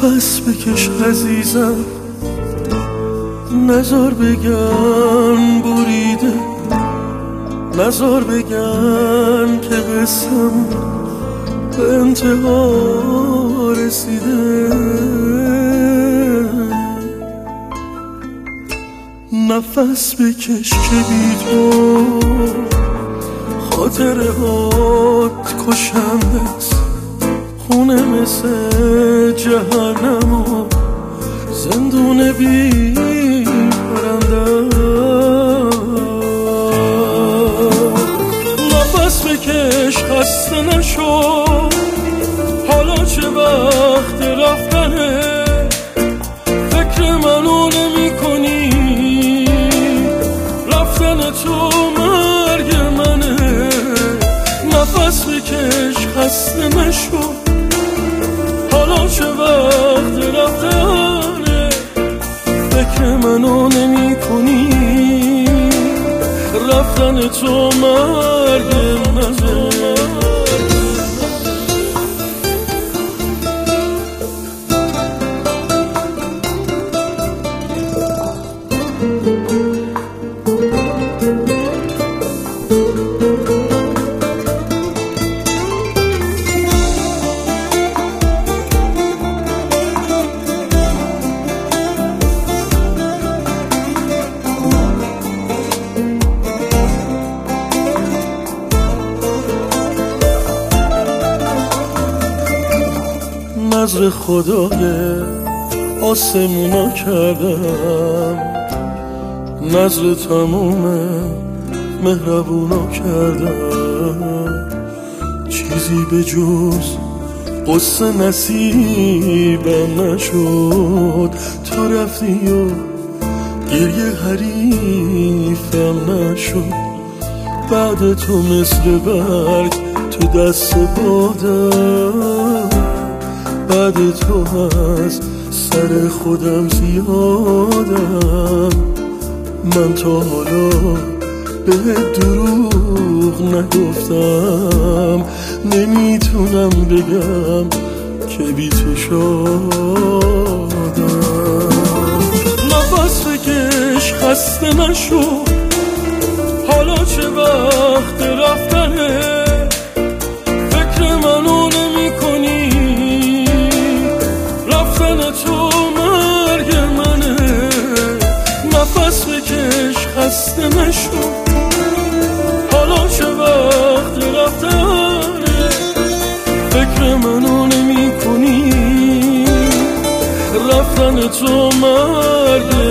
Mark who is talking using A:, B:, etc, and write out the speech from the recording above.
A: نفس بکش عزیزم، نزار بگن بریده، نزار بگن که قسم به انتها رسیده. نفس بکش که بی تو خاطره هات کشنده است، خونه مثل جهنم و زندون بی پرنده. نفس بکش خسته نشو، حالا چه وقت رفتنه، فکر منو نمی کنی، رفتن تو مرگ منه. نفس بکش خسته نشو، حالا چه وقت رفتنه، فکر منو نمی کنی، رفتن تو مرگ منه. نظر خدای آسمونا کردم، نظر تموم مهربونا کردم، چیزی به جز قصه نصیبم نشد. تو رفتی و گریه حریفم نشد، بعد تو مثل برگ تو دست بادم، بعد تو از سر خودم زیادم. من تا حالا به دروغ نگفتم، نمیتونم بگم که بی تو شادم. نفس بکش خسته نشو، حالا چه وقت رفتنه، فکر منو نمی کنی، رفتن تو مرگ منه. نفس بکش خسته نشو، حالا چه وقت رفتنه، فکر منو نمی کنی، رفتن تو مرگ